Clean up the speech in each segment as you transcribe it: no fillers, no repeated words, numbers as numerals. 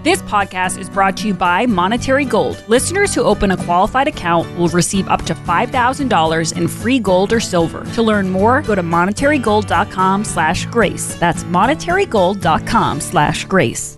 This podcast is brought to you by Monetary Gold. Listeners who open a qualified account will receive up to $5,000 in free gold or silver. To learn more, go to monetarygold.com/grace. That's monetarygold.com/grace.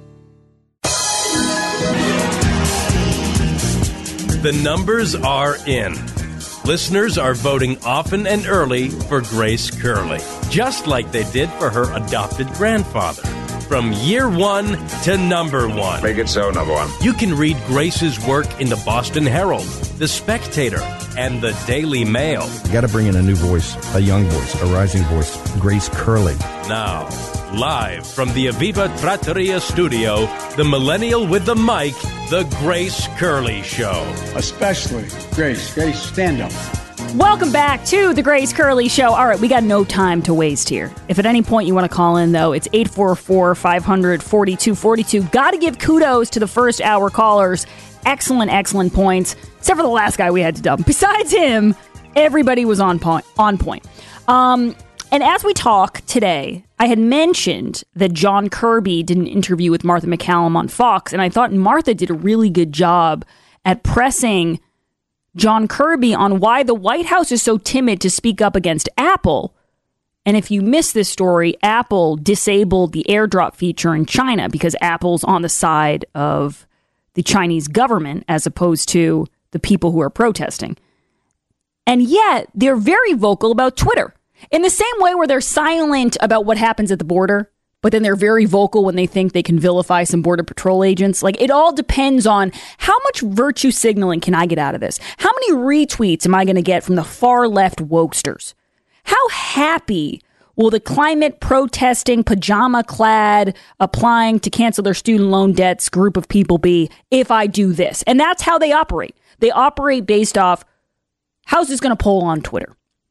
The numbers are in. Listeners are voting often and early for Grace Curley, just like they did for her adopted grandfather. From year one to number one. Make it so, number one. You can read Grace's work in the Boston Herald, The Spectator, and the Daily Mail. You got to bring in a new voice, a young voice, a rising voice, Grace Curley. Now, live from the Aviva Trattoria studio, the millennial with the mic, The Grace Curley Show. Especially Grace. Grace, stand up. Welcome back to the Grace Curley Show. All right, we got no time to waste here. If at any point you want to call in, though, it's 844-500-4242. Got to give kudos to the first hour callers. Excellent points. Except for the last guy we had to dump. Besides him, everybody was on point. And as we talk today, I had mentioned that John Kirby did an interview with Martha MacCallum on Fox, and I thought Martha did a really good job at pressing John Kirby on why the White House is so timid to speak up against Apple. And if you missed this story, Apple disabled the AirDrop feature in China because Apple's on the side of the Chinese government as opposed to the people who are protesting. And yet, they're very vocal about Twitter. In the same way where they're silent about what happens at the border, but then they're very vocal when they think they can vilify some Border Patrol agents. Like, it all depends on how much virtue signaling can I get out of this? How many retweets am I going to get from the far left wokesters? How happy will the climate protesting, pajama clad, applying to cancel their student loan debts group of people be if I do this? And that's how they operate. They operate based off how's this going to poll on Twitter.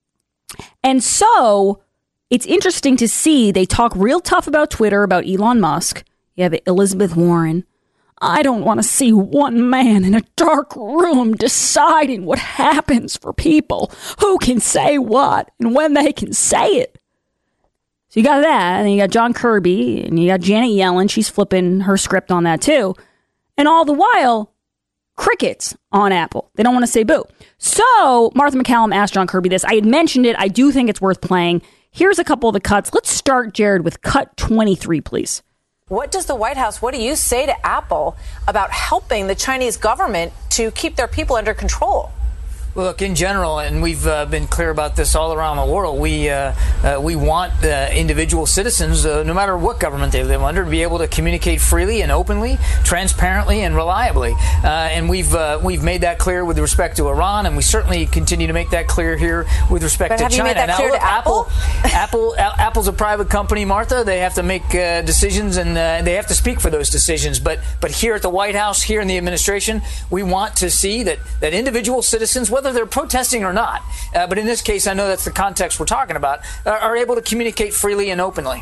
And so it's interesting to see they talk real tough about Twitter, about Elon Musk. You have Elizabeth Warren. I don't want to see one man in a dark room deciding what happens for people, who can say what, and when they can say it. So you got that, and you got John Kirby, and you got Janet Yellen. She's flipping her script on that too. And all the while, crickets on Apple. They don't want to say boo. So Martha MacCallum asked John Kirby this. I had mentioned it. I do think it's worth playing. Here's a couple of the cuts. Let's start, Jared, with cut 23, please. What do you say to Apple about helping the Chinese government to keep their people under control? Look, in general, and we've been clear about this all around the world, we want individual citizens, no matter what government they live under, to be able to communicate freely and openly, transparently and reliably. And we've made that clear with respect to Iran, and we certainly continue to make that clear here with respect to China. Have you made that clear to Apple? Apple's a private company, Martha. They have to make decisions, and they have to speak for those decisions. But here at the White House, here in the administration, we want to see that individual citizens, whether they're protesting or not, but in this case, I know that's the context we're talking about, are able to communicate freely and openly.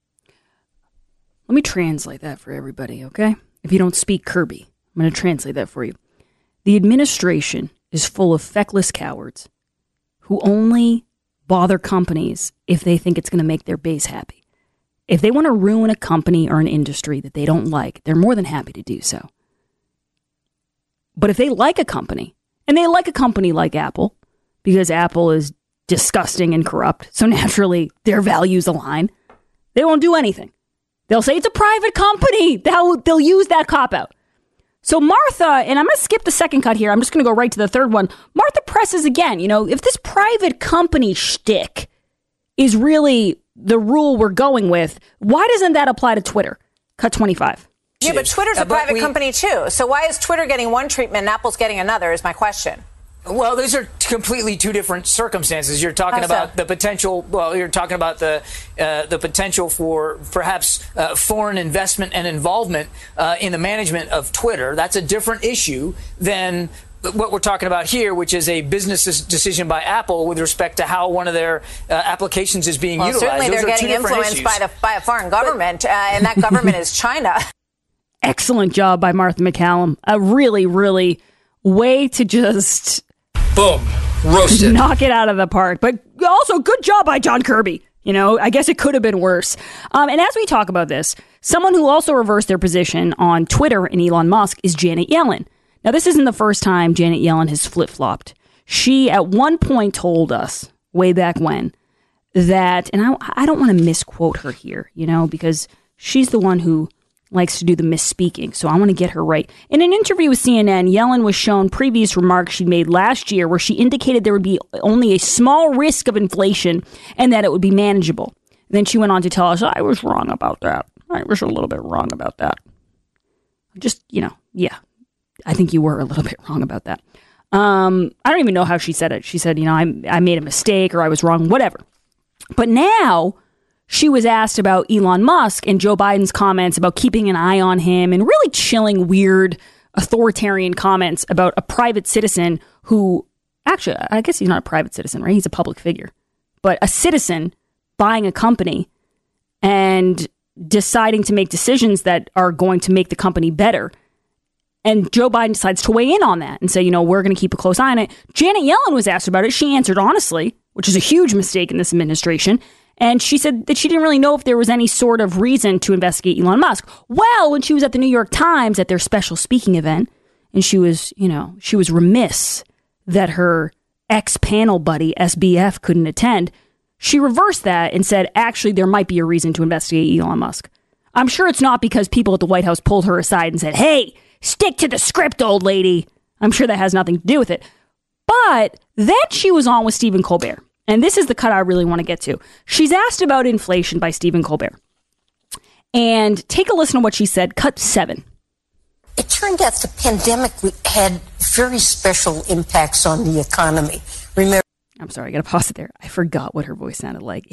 Let me translate that for everybody, okay? If you don't speak Kirby, I'm going to translate that for you. The administration is full of feckless cowards who only bother companies if they think it's going to make their base happy. If they want to ruin a company or an industry that they don't like, they're more than happy to do so. But if they like a company, and they like a company like Apple, because Apple is disgusting and corrupt, so naturally their values align, they won't do anything. They'll say it's a private company. They'll use that cop-out. So Martha, and I'm going to skip the second cut here. I'm just going to go right to the third one. Martha presses again. You know, if this private company shtick is really the rule we're going with, why doesn't that apply to Twitter? Cut 25. Yeah, but Twitter's a private company, too. So why is Twitter getting one treatment and Apple's getting another is my question. Well, those are completely two different circumstances. You're talking about the potential. Well, you're talking about the potential for perhaps foreign investment and involvement in the management of Twitter. That's a different issue than what we're talking about here, which is a business decision by Apple with respect to how one of their applications is being utilized. Certainly, they're getting influenced by a foreign government, and that government is China. Excellent job by Martha MacCallum. A really, really way to just boom, roasted, knock it out of the park. But also good job by John Kirby. I guess it could have been worse. And as we talk about this, someone who also reversed their position on Twitter and Elon Musk is Janet Yellen. Now, this isn't the first time Janet Yellen has flip-flopped. She, at one point, told us, way back when, that, and I don't want to misquote her here, because she's the one who likes to do the misspeaking, so I want to get her right. In an interview with CNN, Yellen was shown previous remarks she made last year where she indicated there would be only a small risk of inflation and that it would be manageable. And then she went on to tell us, I was wrong about that. I was a little bit wrong about that. Just, yeah, I think you were a little bit wrong about that. I don't even know how she said it. She said, I made a mistake or I was wrong, whatever. But now she was asked about Elon Musk and Joe Biden's comments about keeping an eye on him and really chilling, weird, authoritarian comments about a private citizen who, actually, I guess he's not a private citizen, right? He's a public figure. But a citizen buying a company and deciding to make decisions that are going to make the company better. And Joe Biden decides to weigh in on that and say, we're going to keep a close eye on it. Janet Yellen was asked about it. She answered honestly, which is a huge mistake in this administration. And she said that she didn't really know if there was any sort of reason to investigate Elon Musk. Well, when she was at the New York Times at their special speaking event, and she was remiss that her ex-panel buddy, SBF, couldn't attend, she reversed that and said, actually, there might be a reason to investigate Elon Musk. I'm sure it's not because people at the White House pulled her aside and said, hey, stick to the script, old lady. I'm sure that has nothing to do with it. But then she was on with Stephen Colbert. And this is the cut I really want to get to. She's asked about inflation by Stephen Colbert. And take a listen to what she said. Cut 7. It turned out the pandemic had very special impacts on the economy. Remember, I'm sorry, I got to pause it there. I forgot what her voice sounded like.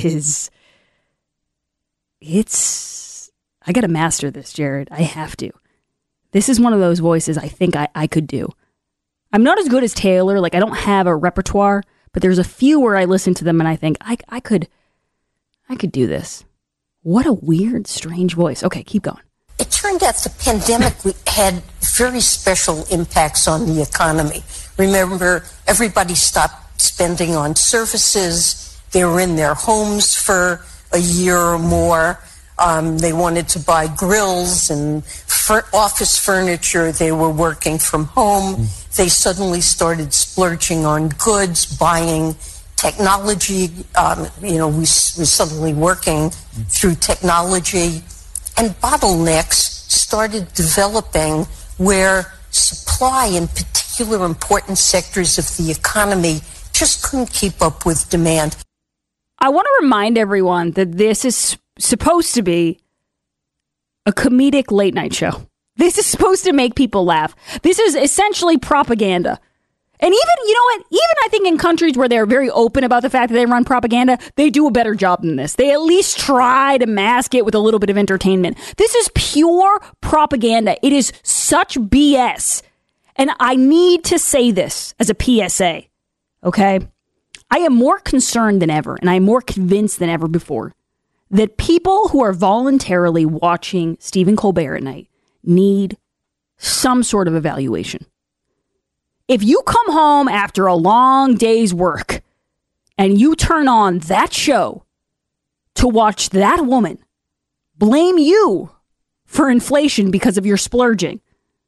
I got to master this, Jared. I have to. This is one of those voices I think I could do. I'm not as good as Taylor. I don't have a repertoire, but there's a few where I listen to them and I think I could do this. What a weird, strange voice. Okay, keep going. It turned out the pandemic had very special impacts on the economy. Remember, everybody stopped spending on services. They were in their homes for a year or more. They wanted to buy grills and office furniture. They were working from home. They suddenly started splurging on goods, buying technology. We suddenly working through technology. And bottlenecks started developing where supply in particular important sectors of the economy just couldn't keep up with demand. I want to remind everyone that this is supposed to be a comedic late night show. This is supposed to make people laugh. This is essentially propaganda. And even I think in countries where they're very open about the fact that they run propaganda, they do a better job than this. They at least try to mask it with a little bit of entertainment. This is pure propaganda. It is such BS. And I need to say this as a PSA, okay? I am more concerned than ever, and I am more convinced than ever before that people who are voluntarily watching Stephen Colbert at night need some sort of evaluation. If you come home after a long day's work and you turn on that show to watch that woman blame you for inflation because of your splurging,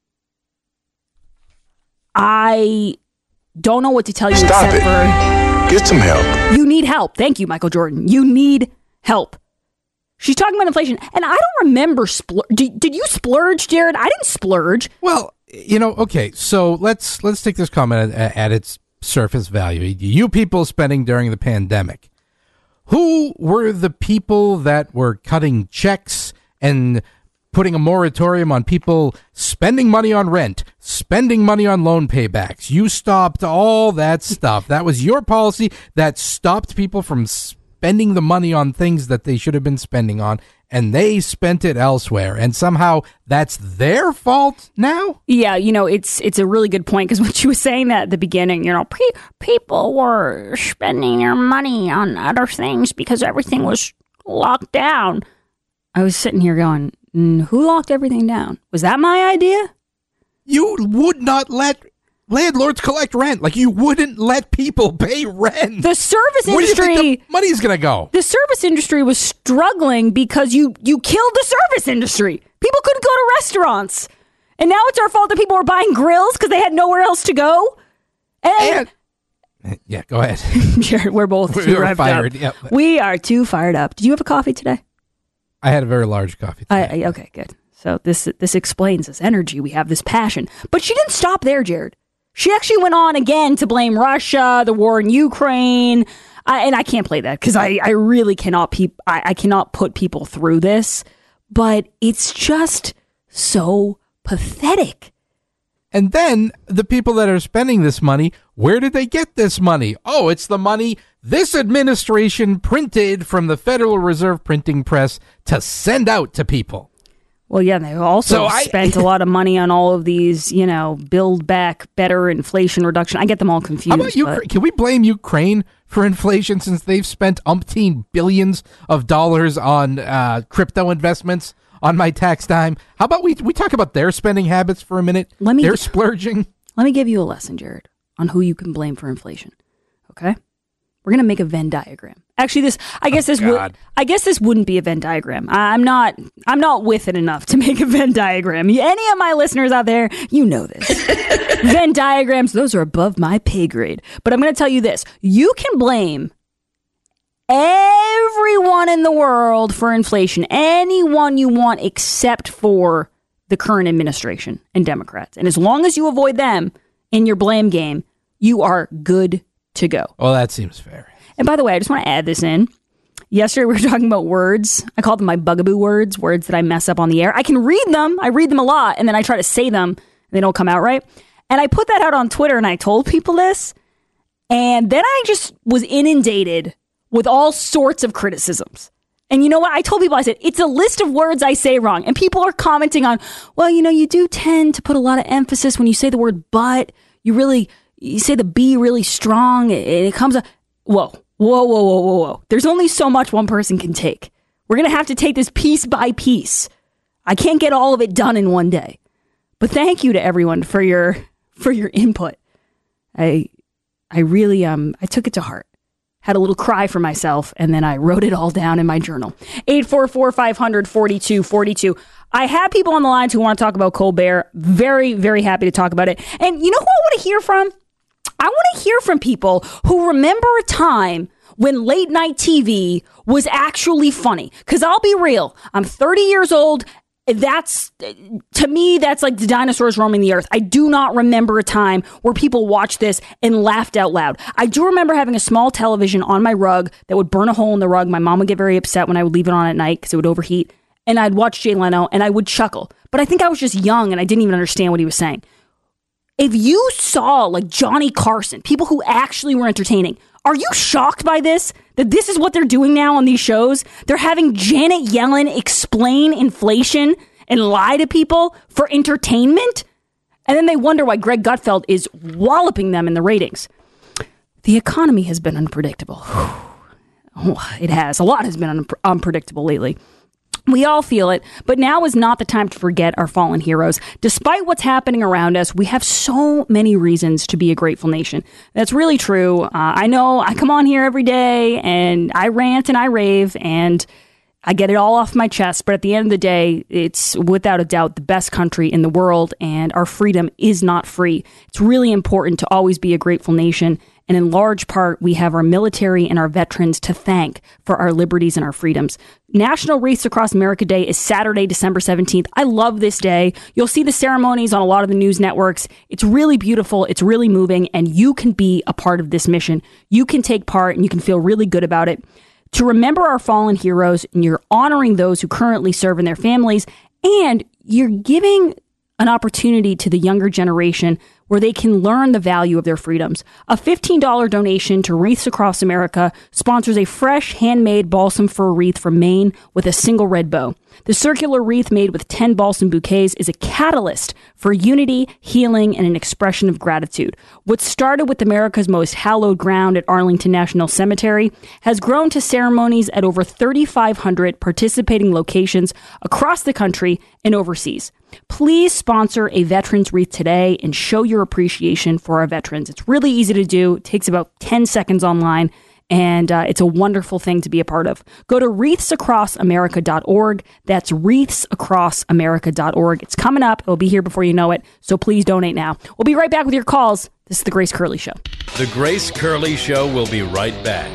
I don't know what to tell you. Stop it. Get some help. You need help. Thank you, Michael Jordan. You need help. She's talking about inflation, and I don't remember Did you splurge, Jared? I didn't splurge. Well, okay, so let's take this comment at its surface value. You people spending during the pandemic. Who were the people that were cutting checks and putting a moratorium on people spending money on rent, spending money on loan paybacks? You stopped all that stuff. That was your policy that stopped people from spending the money on things that they should have been spending on, and they spent it elsewhere. And somehow that's their fault now? Yeah, it's a really good point, because when she was saying that at the beginning, people were spending their money on other things because everything was locked down. I was sitting here going, who locked everything down? Was that my idea? You would not let landlords collect rent. Like, you wouldn't let people pay rent. The service industry. Where do you think the money's going to go? The service industry was struggling because you killed the service industry. People couldn't go to restaurants. And now it's our fault that people were buying grills because they had nowhere else to go. And yeah, go ahead. Jared, we're both too revved up. Yep. We are too fired up. Did you have a coffee today? I had a very large coffee today. Okay, good. So this explains this energy. We have this passion. But she didn't stop there, Jared. She actually went on again to blame Russia, the war in Ukraine. And I can't play that because I really cannot I cannot put people through this. But it's just so pathetic. And then the people that are spending this money, where did they get this money? Oh, it's the money this administration printed from the Federal Reserve printing press to send out to people. Well, yeah, they also spent a lot of money on all of these, Build Back Better, inflation reduction. I get them all confused. How about Ukraine? Can we blame Ukraine for inflation since they've spent umpteen billions of dollars on crypto investments on my tax dime? How about we talk about their spending habits for a minute? They're splurging. Let me give you a lesson, Jared, on who you can blame for inflation. Okay? We're going to make a Venn diagram. Actually, I guess this wouldn't be a Venn diagram. I'm not with it enough to make a Venn diagram. Any of my listeners out there, you know this. Venn diagrams, those are above my pay grade. But I'm going to tell you this. You can blame everyone in the world for inflation. Anyone you want except for the current administration and Democrats. And as long as you avoid them in your blame game, you are good to go. Well, that seems fair. And by the way, I just want to add this in. Yesterday, we were talking about words. I call them my bugaboo words that I mess up on the air. I can read them. I read them a lot, and then I try to say them, and they don't come out right. And I put that out on Twitter, and I told people this. And then I just was inundated with all sorts of criticisms. And you know what? I told people, I said, it's a list of words I say wrong. And people are commenting on, well, you do tend to put a lot of emphasis when you say the word but. You say the B really strong, and it comes up. Whoa. There's only so much one person can take. We're going to have to take this piece by piece. I can't get all of it done in one day. But thank you to everyone for your input. I really, I took it to heart. Had a little cry for myself, and then I wrote it all down in my journal. 844-500-4242. I have people on the lines who want to talk about Colbert. Very, very happy to talk about it. And you know who I want to hear from? I want to hear from people who remember a time when late night TV was actually funny. Because I'll be real, I'm 30 years old. To me, that's like the dinosaurs roaming the earth. I do not remember a time where people watched this and laughed out loud. I do remember having a small television on my rug that would burn a hole in the rug. My mom would get very upset when I would leave it on at night because it would overheat. And I'd watch Jay Leno and I would chuckle. But I think I was just young and I didn't even understand what he was saying. If you saw like Johnny Carson, people who actually were entertaining, are you shocked by this? That this is what they're doing now on these shows? They're having Janet Yellen explain inflation and lie to people for entertainment? And then they wonder why Greg Gutfeld is walloping them in the ratings. The economy has been unpredictable. It has. A lot has been unpredictable lately. We all feel it, but now is not the time to forget our fallen heroes. Despite what's happening around us, we have so many reasons to be a grateful nation. That's really true. I know I come on here every day and I rant and I rave and I get it all off my chest, but at the end of the day, it's without a doubt the best country in the world, and our freedom is not free. It's really important to always be a grateful nation, and in large part, we have our military and our veterans to thank for our liberties and our freedoms. National Wreaths Across America Day is Saturday, December 17th. I love this day. You'll see the ceremonies on a lot of the news networks. It's really beautiful. It's really moving, and you can be a part of this mission. You can take part, and you can feel really good about it. To remember our fallen heroes, and you're honoring those who currently serve in their families, and you're giving an opportunity to the younger generation where they can learn the value of their freedoms. A $15 donation to Wreaths Across America sponsors a fresh, handmade balsam fir wreath from Maine with a single red bow. The circular wreath made with 10 balsam bouquets is a catalyst for unity, healing, and an expression of gratitude. What started with America's most hallowed ground at Arlington National Cemetery has grown to ceremonies at over 3,500 participating locations across the country and overseas. Please sponsor a veterans wreath today and show your your appreciation for our veterans. It's really easy to do. It takes about 10 seconds online. And it's a wonderful thing to be a part of. Go to wreathsacrossamerica.org. That's wreathsacrossamerica.org. It's coming up. It'll be here before you know it. So please donate now. We'll be right back with your calls. This is The Grace Curley Show. The Grace Curley Show will be right back.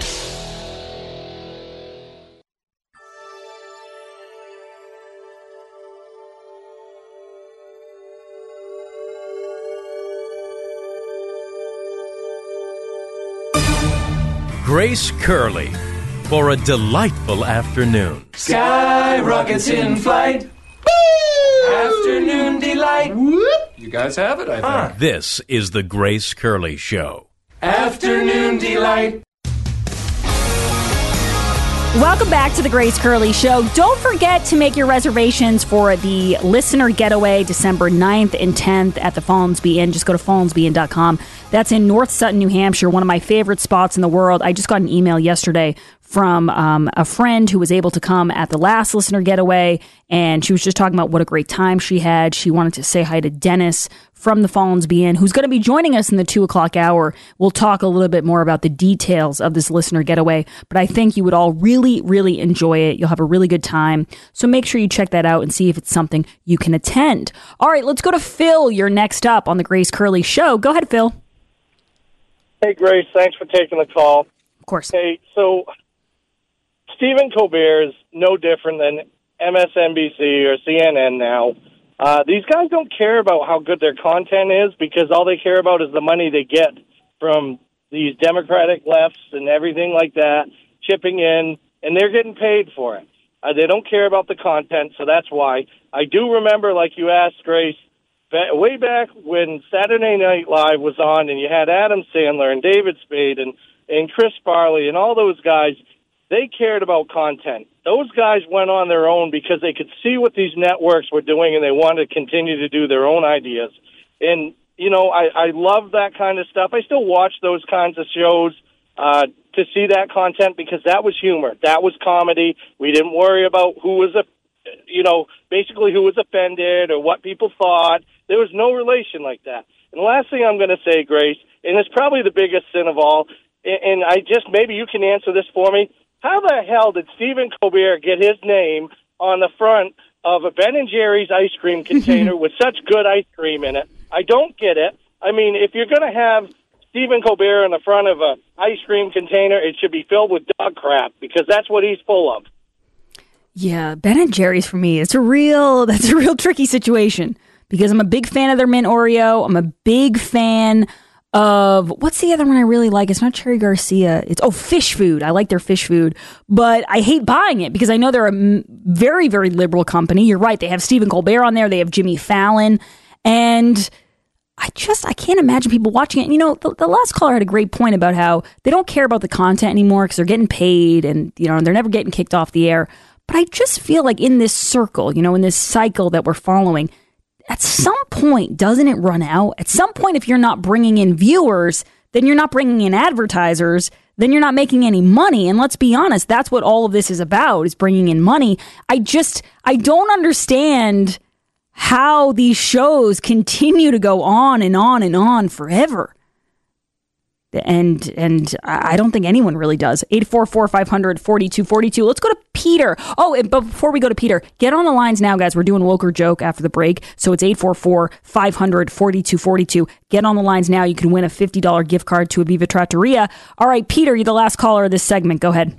Grace Curley for a delightful afternoon. Sky rockets in flight. Afternoon delight. You guys have it, I think. This is the Grace Curley Show. Afternoon delight. Welcome back to the Grace Curley Show. Don't forget to make your reservations for the Listener Getaway December 9th and 10th at the Fallensby Inn. Just go to fallensbyinn.com. That's in North Sutton, New Hampshire, one of my favorite spots in the world. I just got an email yesterday from a friend who was able to come at the last Listener Getaway, and she was just talking about what a great time she had. She wanted to say hi to Dennis from the Fallensby Inn, who's going to be joining us in the 2 o'clock hour. We'll talk a little bit more about the details of this Listener Getaway, but I think you would all really, really enjoy it. You'll have a really good time. So make sure you check that out and see if it's something you can attend. All right, let's go to Phil. You're next up on the Grace Curley Show. Go ahead, Phil. Hey, Grace. Thanks for taking the call. Of course. Hey, so Stephen Colbert is no different than MSNBC or CNN now. These guys don't care about how good their content is because all they care about is the money they get from these Democratic lefts and everything like that, chipping in, and they're getting paid for it. They don't care about the content, so that's why. I do remember, like you asked, Grace, way back when Saturday Night Live was on and you had Adam Sandler and David Spade and Chris Farley and all those guys, they cared about content. Those guys went on their own because they could see what these networks were doing and they wanted to continue to do their own ideas. And, you know, I love that kind of stuff. I still watch those kinds of shows to see that content because that was humor. That was comedy. We didn't worry about who was basically who was offended or what people thought. There was no relation like that. And the last thing I'm going to say, Grace, and it's probably the biggest sin of all, and maybe you can answer this for me. How the hell did Stephen Colbert get his name on the front of a Ben & Jerry's ice cream container with such good ice cream in it? I don't get it. I mean, if you're going to have Stephen Colbert on the front of an ice cream container, it should be filled with dog crap because that's what he's full of. Yeah, Ben & Jerry's for me, that's a real tricky situation because I'm a big fan of their mint Oreo. I'm a big fan of, what's the other one I really like? It's not Cherry Garcia. It's, Fish Food. I like their fish food, but I hate buying it because I know they're a very, very liberal company. You're right. They have Stephen Colbert on there. They have Jimmy Fallon. And I can't imagine people watching it. And, you know, the last caller had a great point about how they don't care about the content anymore because they're getting paid and, you know, they're never getting kicked off the air. But I just feel like in this circle, you know, in this cycle that we're following, at some point, doesn't it run out? At some point, if you're not bringing in viewers, then you're not bringing in advertisers, then you're not making any money. And let's be honest, that's what all of this is about, is bringing in money. I don't understand how these shows continue to go on and on and on forever. And I don't think anyone really does. 844-500-4242. Let's go to Peter. But before we go to Peter, get on the lines now, guys. We're doing Woke or Joke after the break. So it's 844-500-4242. Get on the lines now. You can win a $50 gift card to Aviva Trattoria. All right, Peter, you're the last caller of this segment. Go ahead.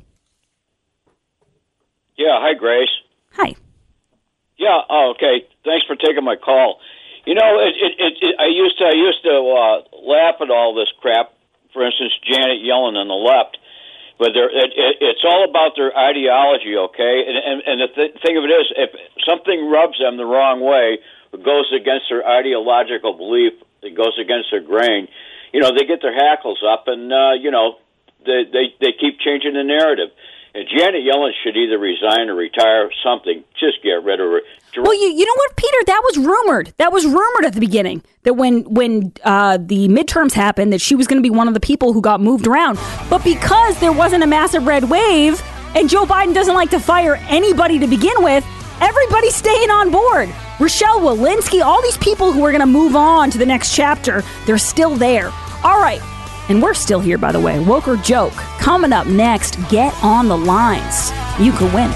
Yeah. Hi, Grace. Hi. Yeah. Oh, okay. Thanks for taking my call. You know, I used to laugh at all this crap. For instance, Janet Yellen on the left, but it's all about their ideology, okay? And the thing of it is, if something rubs them the wrong way, it goes against their ideological belief, it goes against their grain, you know, they get their hackles up, and you know, they keep changing the narrative. And Janet Yellen should either resign or retire, something. Just get rid of her. Well, you know what, Peter? That was rumored. That was rumored at the beginning, that when the midterms happened, that she was going to be one of the people who got moved around. But because there wasn't a massive red wave, and Joe Biden doesn't like to fire anybody to begin with, Everybody's staying on board. Rochelle Walensky, all these people who are going to move on to the next chapter, they're still there. All right. And we're still here, by the way. Woke or Joke. Coming up next, get on the lines. You could win.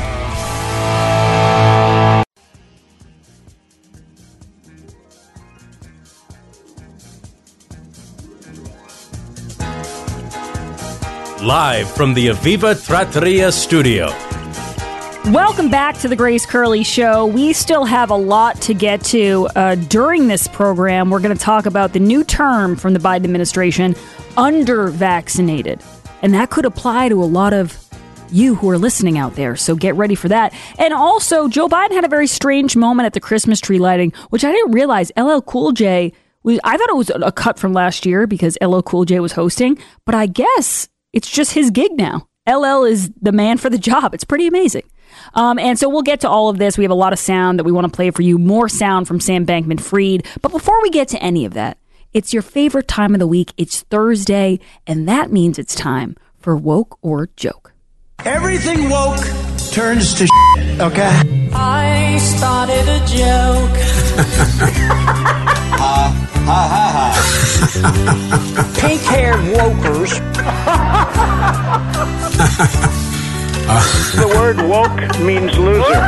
Live from the Aviva Trattoria studio. Welcome back to the Grace Curley Show. We still have a lot to get to during this program. We're going to talk about the new term from the Biden administration, under-vaccinated. And that could apply to a lot of you who are listening out there. So get ready for that. And also, Joe Biden had a very strange moment at the Christmas tree lighting, which I didn't realize LL Cool J I thought it was a cut from last year because LL Cool J was hosting. But I guess it's just his gig now. LL is the man for the job. It's pretty amazing. And so we'll get to all of this. We have a lot of sound that we want to play for you. More sound from Sam Bankman-Fried. But before we get to any of that, it's your favorite time of the week. It's Thursday, and that means it's time for Woke or Joke. Everything woke turns to shit, okay? I started a joke. Pink-haired wokers. The word woke means loser.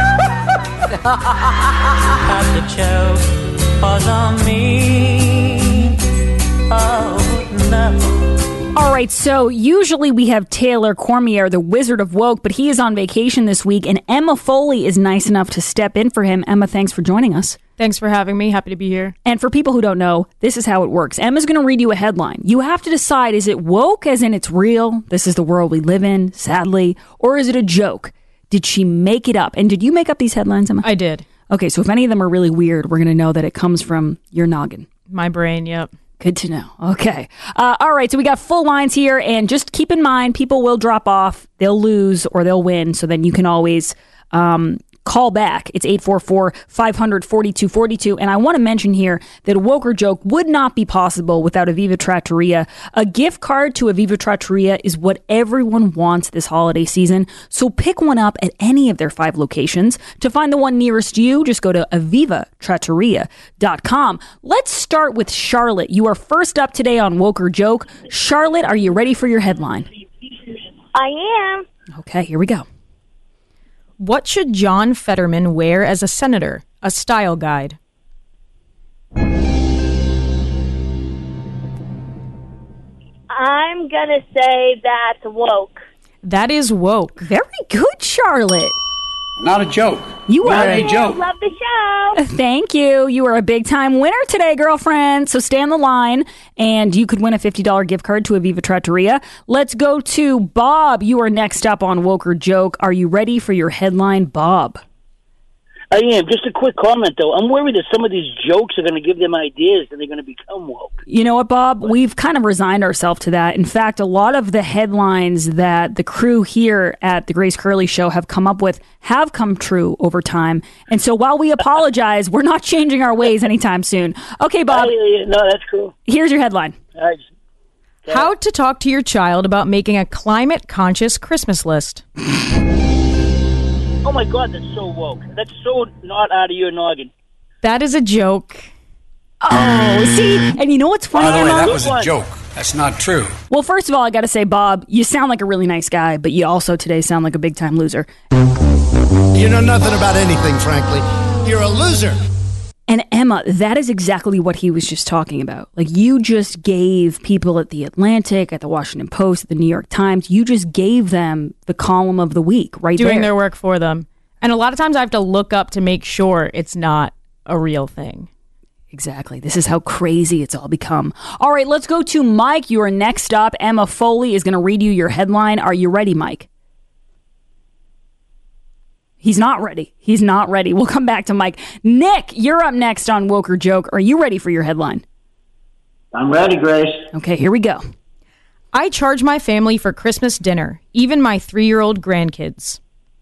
But the joke was on me. Oh, no. All right, so usually we have Taylor Cormier, the Wizard of Woke, but he is on vacation this week, and Emma Foley is nice enough to step in for him. Emma, thanks for joining us. Thanks for having me. Happy to be here. And for people who don't know, this is how it works. Emma's going to read you a headline. You have to decide, is it woke as in it's real? This is the world we live in, sadly. Or is it a joke? Did she make it up? And did you make up these headlines, Emma? I did. Okay, so if any of them are really weird, we're going to know that it comes from your noggin. My brain, yep. Good to know. Okay. All right, so we got full lines here, and just keep in mind, people will drop off. They'll lose or they'll win, so then you can always call back. It's 844-500-4242. And I want to mention here that a Woke or Joke would not be possible without Aviva Trattoria. A gift card to Aviva Trattoria is what everyone wants this holiday season. So pick one up at any of their 5 locations. To find the one nearest you, just go to avivatrattoria.com. Let's start with Charlotte. You are first up today on Woke or Joke. Charlotte, are you ready for your headline? I am. Okay, here we go. What should John Fetterman wear as a senator? A style guide. I'm going to say that's woke. That is woke. Very good, Charlotte. Not a joke. You are a joke. Love the show. Thank you. You are a big-time winner today, girlfriend. So stay on the line, and you could win a $50 gift card to Aviva Trattoria. Let's go to Bob. You are next up on Woke or Joke. Are you ready for your headline, Bob? I am. Just a quick comment, though. I'm worried that some of these jokes are going to give them ideas and they're going to become woke. You know what, Bob? We've kind of resigned ourselves to that. In fact, a lot of the headlines that the crew here at the Grace Curley Show have come up with have come true over time. And so while we apologize, we're not changing our ways anytime soon. Okay, Bob. No, that's cool. Here's your headline. How to talk to your child about making a climate-conscious Christmas list. Oh, my God, that's so woke. That's so not out of your noggin. That is a joke. Oh, see? And you know what's funny, By the way, Emma? that was a joke. That's not true. Well, first of all, I got to say, Bob, you sound like a really nice guy, but you also today sound like a big-time loser. You know nothing about anything, frankly. You're a loser. And Emma, that is exactly what he was just talking about. Like, you just gave people at The Atlantic, at The Washington Post, at The New York Times, you just gave them the column of the week right there. Doing their work for them. And a lot of times I have to look up to make sure it's not a real thing. Exactly. This is how crazy it's all become. All right, let's go to Mike. You are next up. Emma Foley is going to read you your headline. Are you ready, Mike? He's not ready. He's not ready. We'll come back to Mike. Nick, you're up next on Woke or Joke. Are you ready for your headline? I'm ready, Grace. Okay, here we go. I charge my family for Christmas dinner, even my 3-year-old grandkids.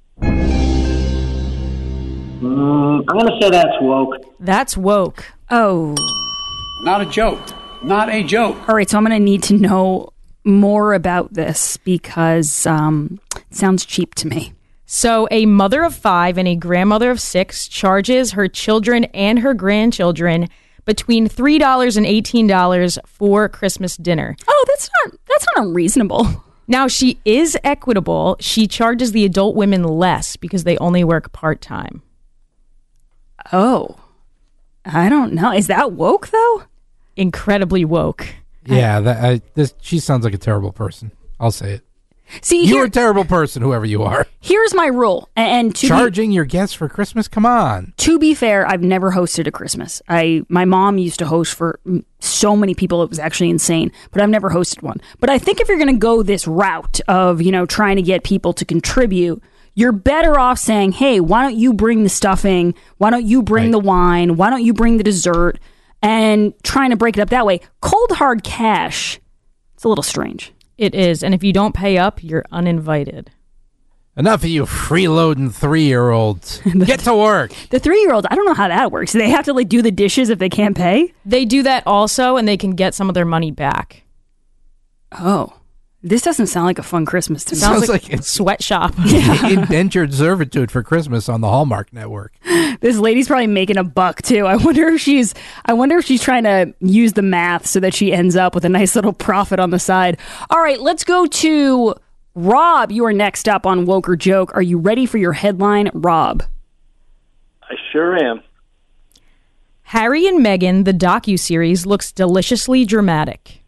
I'm going to say that's woke. That's woke. Oh. Not a joke. Not a joke. All right, so I'm going to need to know more about this because it sounds cheap to me. So a mother of 5 and a grandmother of 6 charges her children and her grandchildren between $3 and $18 for Christmas dinner. Oh, that's not unreasonable. Now, she is equitable. She charges the adult women less because they only work part-time. Oh, I don't know. Is that woke, though? Incredibly woke. Yeah, she sounds like a terrible person. I'll say it. See, you're a terrible person, whoever you are. Here's my rule. And charging your guests for Christmas? Come on. To be fair, I've never hosted a Christmas. My mom used to host for so many people, it was actually insane. But I've never hosted one. But I think if you're going to go this route of, trying to get people to contribute, you're better off saying, hey, why don't you bring the stuffing? Why don't you bring the wine? Why don't you bring the dessert? And trying to break it up that way. Cold hard cash, it's a little strange. It is. And if you don't pay up, you're uninvited. Enough of you freeloading 3-year-olds. Get to work. The 3-year-olds, I don't know how that works. Do they have to do the dishes if they can't pay? They do that also, and they can get some of their money back. Oh. This doesn't sound like a fun Christmas to me. Sounds like a sweatshop. Indentured servitude for Christmas on the Hallmark Network. This lady's probably making a buck too. I wonder if she's trying to use the math so that she ends up with a nice little profit on the side. All right, let's go to Rob. You are next up on Woke or Joke. Are you ready for your headline, Rob? I sure am. Harry and Meghan, the docuseries, looks deliciously dramatic.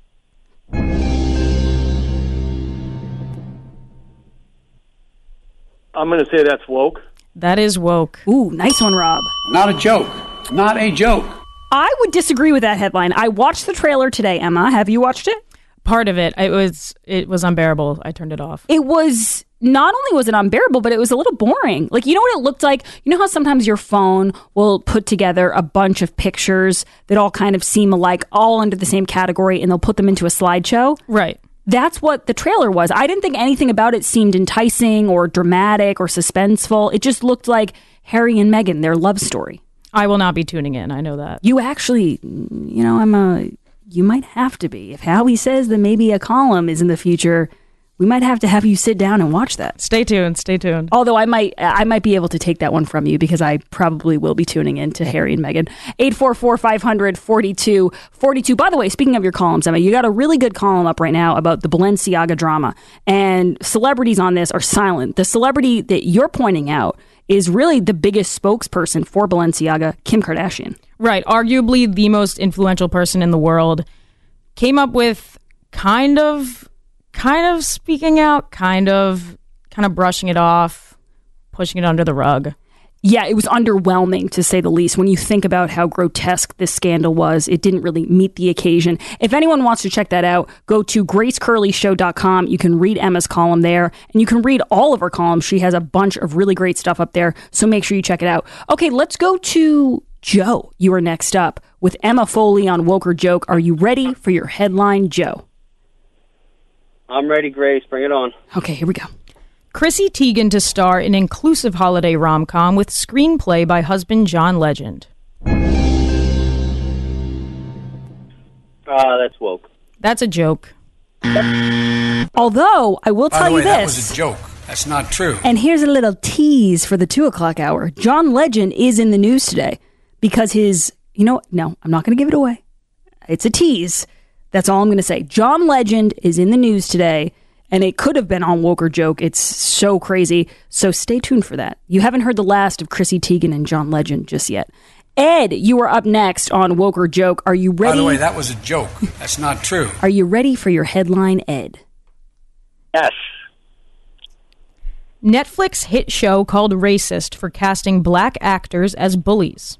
I'm going to say that's woke. That is woke. Ooh, nice one, Rob. Not a joke. Not a joke. I would disagree with that headline. I watched the trailer today, Emma. Have you watched it? Part of it. It was unbearable. I turned it off. It was, not only was it unbearable, but it was a little boring. You know what it looked like? You know how sometimes your phone will put together a bunch of pictures that all kind of seem alike, all under the same category, and they'll put them into a slideshow? Right. That's what the trailer was. I didn't think anything about it seemed enticing or dramatic or suspenseful. It just looked like Harry and Meghan, their love story. I will not be tuning in. I know that. You actually, you might have to be. If Howie says that maybe a column is in the future, we might have to have you sit down and watch that. Stay tuned. Stay tuned. Although I might be able to take that one from you because I probably will be tuning in to Harry and Meghan. 844-500-4242. By the way, speaking of your columns, Emma, you got a really good column up right now about the Balenciaga drama. And celebrities on this are silent. The celebrity that you're pointing out is really the biggest spokesperson for Balenciaga, Kim Kardashian. Right. Arguably the most influential person in the world. Came up with kind of speaking out, kind of brushing it off, pushing it under the rug. Yeah, it was underwhelming, to say the least. When you think about how grotesque this scandal was, it didn't really meet the occasion. If anyone wants to check that out, go to gracecurleyshow.com. You can read Emma's column there, and you can read all of her columns. She has a bunch of really great stuff up there, so make sure you check it out. Okay, let's go to Joe. You are next up with Emma Foley on Woke or Joke. Are you ready for your headline, Joe? I'm ready, Grace. Bring it on. Okay, here we go. Chrissy Teigen to star in inclusive holiday rom-com with screenplay by husband John Legend. That's woke. That's a joke. Although, I will tell you this. That was a joke. That's not true. And here's a little tease for the 2 o'clock hour. John Legend is in the news today because no, I'm not going to give it away. It's a tease. That's all I'm going to say. John Legend is in the news today, and it could have been on Woke or Joke. It's so crazy. So stay tuned for that. You haven't heard the last of Chrissy Teigen and John Legend just yet. Ed, you are up next on Woke or Joke. Are you ready? By the way, that was a joke. That's not true. Are you ready for your headline, Ed? Yes. Netflix hit show called Racist for casting black actors as bullies.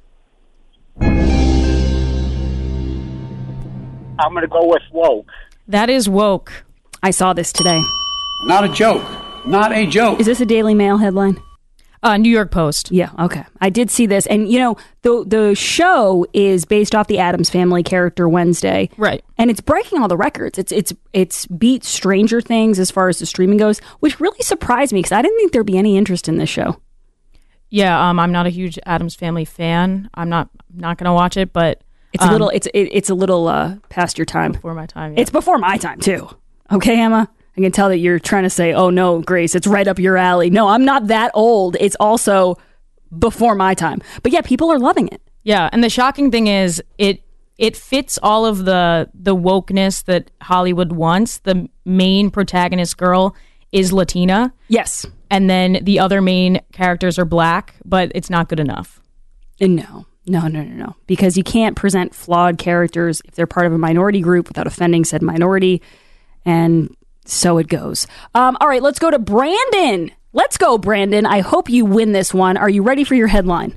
I'm going to go with woke. That is woke. I saw this today. Not a joke. Not a joke. Is this a Daily Mail headline? New York Post. Yeah, okay. I did see this. And, the show is based off the Addams Family character Wednesday. Right. And it's breaking all the records. It's beat Stranger Things as far as the streaming goes, which really surprised me because I didn't think there'd be any interest in this show. Yeah, I'm not a huge Addams Family fan. I'm not going to watch it, but... It's a little past your time. Before my time, yeah. It's before my time, too. Okay, Emma? I can tell that you're trying to say, oh no, Grace, it's right up your alley. No, I'm not that old. It's also before my time. But yeah, people are loving it. Yeah, and the shocking thing is it fits all of the wokeness that Hollywood wants. The main protagonist girl is Latina. Yes. And then the other main characters are black, but it's not good enough. No. Because you can't present flawed characters if they're part of a minority group without offending said minority. And so it goes. All right, let's go to Brandon. Let's go, Brandon. I hope you win this one. Are you ready for your headline?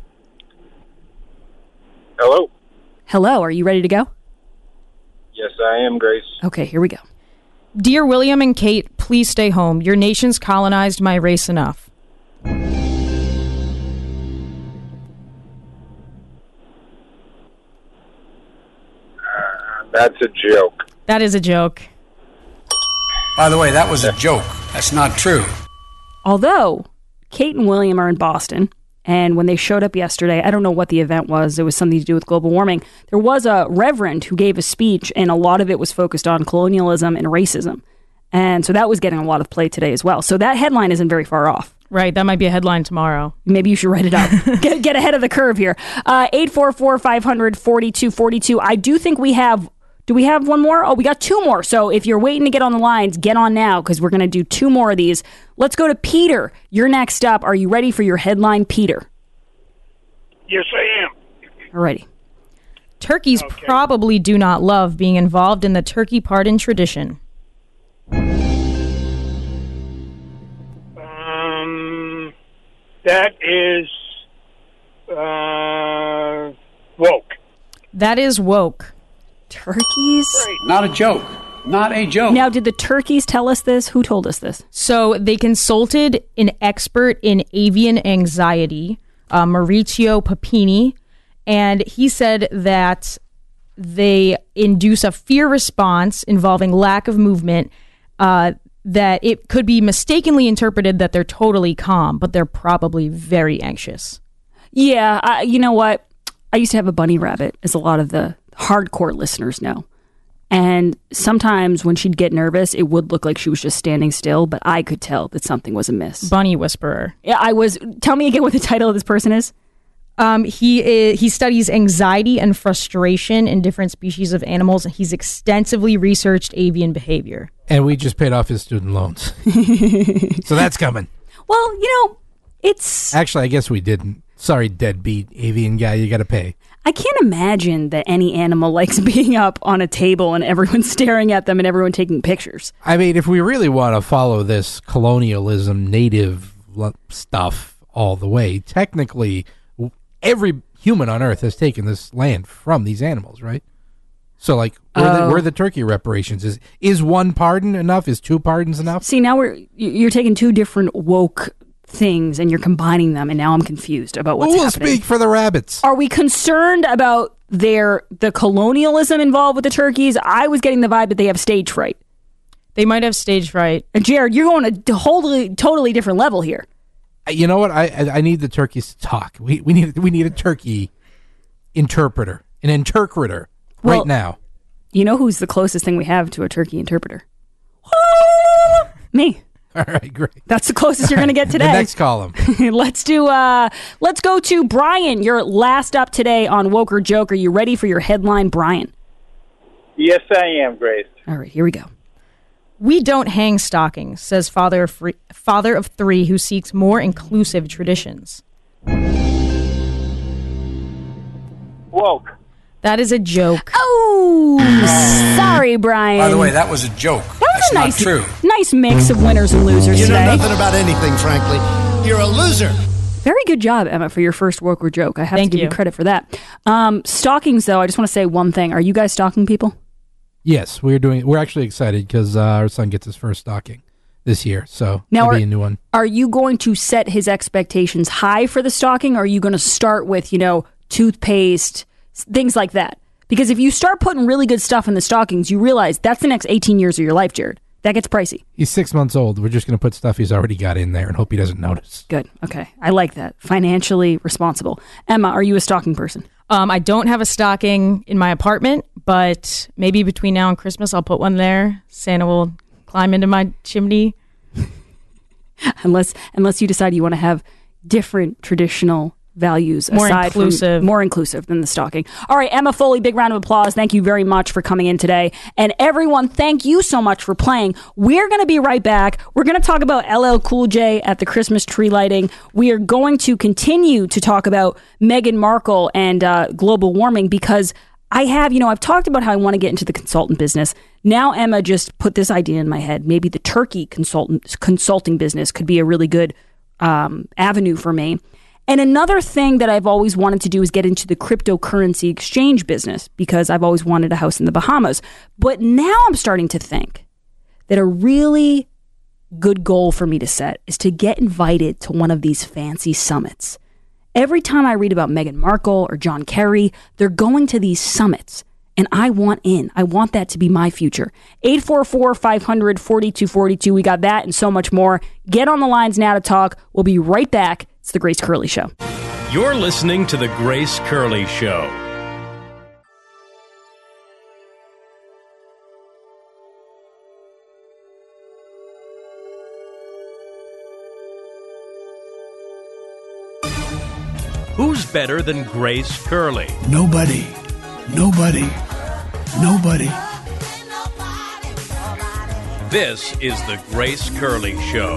Hello? Hello, are you ready to go? Yes, I am, Grace. Okay, here we go. Dear William and Kate, please stay home. Your nation's colonized my race enough. That's a joke. That is a joke. By the way, that was a joke. That's not true. Although Kate and William are in Boston, and when they showed up yesterday, I don't know what the event was. It was something to do with global warming. There was a reverend who gave a speech, and a lot of it was focused on colonialism and racism. And so that was getting a lot of play today as well. So that headline isn't very far off. Right, that might be a headline tomorrow. Maybe you should write it up. Get ahead of the curve here. 844-500-4242. I do think we have... Do we have one more? Oh, we got two more. So if you're waiting to get on the lines, get on now because we're going to do two more of these. Let's go to Peter. You're next up. Are you ready for your headline, Peter? Yes, I am. Alrighty. Turkeys probably do not love being involved in the turkey pardon tradition. That is woke. That is woke. Turkeys? Not a joke. Not a joke. Now, did the turkeys tell us this? Who told us this? So they consulted an expert in avian anxiety, Maurizio Papini, and he said that they induce a fear response involving lack of movement, that it could be mistakenly interpreted that they're totally calm, but they're probably very anxious. Yeah, you know what? I used to have a bunny rabbit, as a lot of the hardcore listeners know. And sometimes when she'd get nervous, it would look like she was just standing still, but I could tell that something was amiss. Bunny whisperer. Yeah, tell me again what the title of this person is. He studies anxiety and frustration in different species of animals, and he's extensively researched avian behavior. And we just paid off his student loans. So that's coming. Well, it's... Actually, I guess we didn't. Sorry, deadbeat avian guy, you got to pay. I can't imagine that any animal likes being up on a table and everyone staring at them and everyone taking pictures. I mean, if we really want to follow this colonialism, native stuff all the way, technically, every human on Earth has taken this land from these animals, right? So, like, where the turkey reparations? Is one pardon enough? Is two pardons enough? See, now you're taking two different woke things and you're combining them, and now I'm confused about what's happening. Who will speak for the rabbits? Are we concerned about the colonialism involved with the turkeys? I was getting the vibe that they have stage fright. They might have stage fright. And Jared, you're going to a totally different level here. You know what? I need the turkeys to talk. We need a turkey interpreter, an interpreter right now. You know who's the closest thing we have to a turkey interpreter? Me. All right, great. That's the closest you're going to get today. The next column. Let's go to Brian. You're last up today on Woke or Joke. Are you ready for your headline, Brian? Yes, I am, Grace. All right, here we go. We don't hang stockings, says father of three who seeks more inclusive traditions. Woke. That is a joke. Oh, sorry, Brian. By the way, that was a joke. That's nice, not true. Nice mix of winners and losers You know today. nothing about anything, frankly. You're a loser. Very good job, Emma, for your first Woke or Joke. I have to give you credit for that. Stockings, though, I just want to say one thing. Are you guys stocking people? Yes, we're actually excited because our son gets his first stocking this year, so now it'll be a new one. Are you going to set his expectations high for the stocking, or are you going to start with, toothpaste, things like that? Because if you start putting really good stuff in the stockings, you realize that's the next 18 years of your life, Jared. That gets pricey. He's 6 months old. We're just going to put stuff he's already got in there and hope he doesn't notice. Good. Okay. I like that. Financially responsible. Emma, are you a stocking person? I don't have a stocking in my apartment, but maybe between now and Christmas, I'll put one there. Santa will climb into my chimney. unless you decide you want to have different traditional values, more inclusive than the stalking. All right, Emma Foley, big round of applause. Thank you very much for coming in today. And everyone, thank you so much for playing. We're going to be right back. We're going to talk about LL Cool J at the Christmas tree lighting. We are going to continue to talk about Meghan Markle and global warming, because I've talked about how I want to get into the consultant business. Now Emma just put this idea in my head. Maybe the turkey consulting business could be a really good avenue for me. And another thing that I've always wanted to do is get into the cryptocurrency exchange business, because I've always wanted a house in the Bahamas. But now I'm starting to think that a really good goal for me to set is to get invited to one of these fancy summits. Every time I read about Meghan Markle or John Kerry, they're going to these summits. And I want in. I want that to be my future. 844-500-4242. We got that and so much more. Get on the lines now to talk. We'll be right back. It's the Grace Curley Show. You're listening to the Grace Curley Show. Who's better than Grace Curley? Nobody. This is the Grace Curley Show.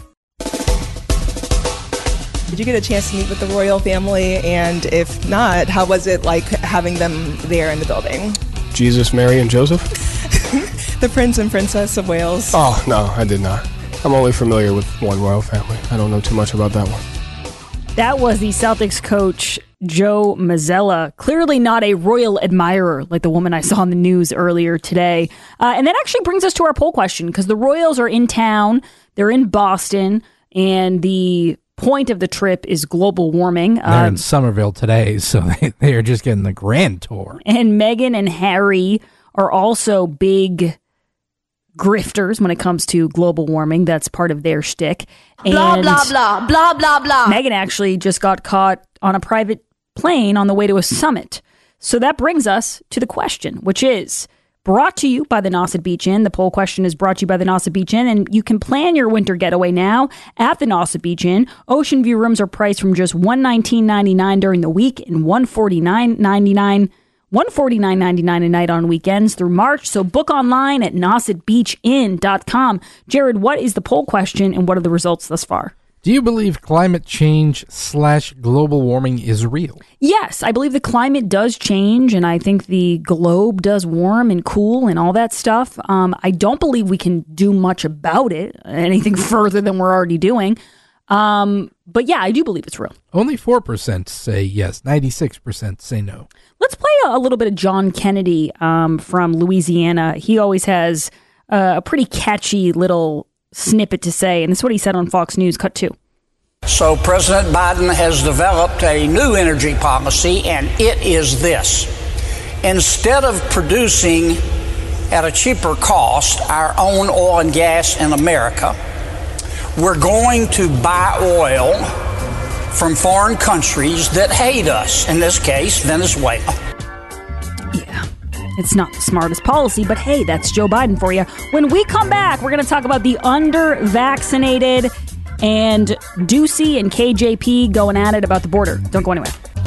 Did you get a chance to meet with the royal family? And if not, how was it like having them there in the building? Jesus, Mary, and Joseph? The Prince and Princess of Wales. Oh, no, I did not. I'm only familiar with one royal family. I don't know too much about that one. That was the Celtics coach, Joe Mazzulla, clearly not a royal admirer like the woman I saw on the news earlier today. And that actually brings us to our poll question, because the Royals are in town. They're in Boston, and the point of the trip is global warming. They're in Somerville today, so they are just getting the grand tour. And Meghan and Harry are also big grifters when it comes to global warming. That's part of their shtick. Blah, blah, blah, blah, blah, blah. Meghan actually just got caught on a private plane on the way to a summit. So that brings us to the question, which is brought to you by the Nauset Beach Inn. The poll question is brought to you by the Nauset Beach Inn, and you can plan your winter getaway now at the Nauset Beach Inn. Ocean View rooms are priced from just $119.99 during the week and $149.99 a night on weekends through March. So book online at nausetbeachinn.com. Jared, what is the poll question and what are the results thus far? Do you believe climate change / global warming is real? Yes, I believe the climate does change, and I think the globe does warm and cool and all that stuff. I don't believe we can do much about it, anything further than we're already doing. But yeah, I do believe it's real. Only 4% say yes, 96% say no. Let's play a little bit of John Kennedy from Louisiana. He always has a pretty catchy little snippet to say, and this is what he said on Fox News. Cut 2. So President Biden has developed a new energy policy, and it is this. Instead of producing at a cheaper cost our own oil and gas in America, we're going to buy oil from foreign countries that hate us, in this case, Venezuela. Yeah, it's not the smartest policy, but hey, that's Joe Biden for you. When we come back, we're going to talk about the under-vaccinated and Ducey and KJP going at it about the border. Don't go anywhere.